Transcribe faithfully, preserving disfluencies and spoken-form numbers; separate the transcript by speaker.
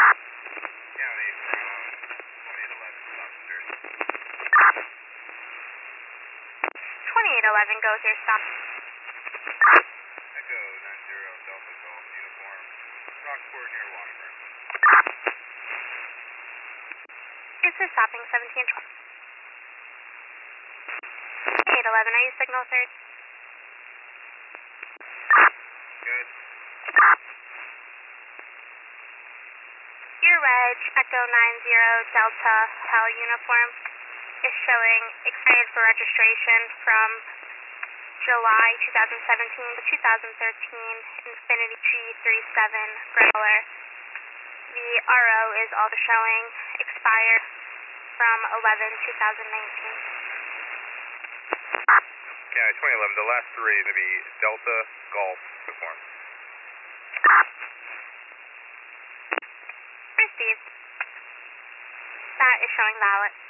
Speaker 1: County from twenty-eight eleven, stop stairs.
Speaker 2: twenty-eight eleven, go with your stop.
Speaker 1: Echo nine zero Delta Golf uniform, Rockport near Washburn.
Speaker 2: Is there stopping seventeen twelve? twenty-eight eleven, are you signal third?
Speaker 1: Good.
Speaker 2: Your reg, Echo nine zero Delta Hotel uniform, is showing expired for registration from July twenty seventeen to two thousand thirteen, Infinity G thirty-seven Growler. The R O is also showing expired from eleven twenty nineteen.
Speaker 1: County twenty eleven, the last three to be Delta Golf uniform.
Speaker 2: Received. That is showing valid.